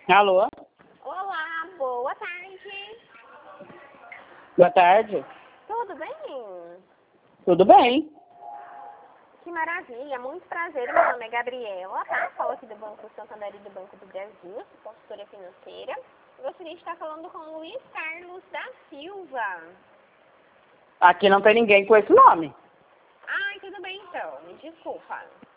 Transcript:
Alô? Olá, boa tarde. Boa tarde. Tudo bem? Tudo bem? Que maravilha, muito prazer. Meu nome é Gabriela, tá? Falo aqui do Banco Santander e do Banco do Brasil, consultora financeira. Eu gostaria de estar falando com o Luiz Carlos da Silva. Aqui não tem ninguém com esse nome. Ai, tudo bem então, me desculpa.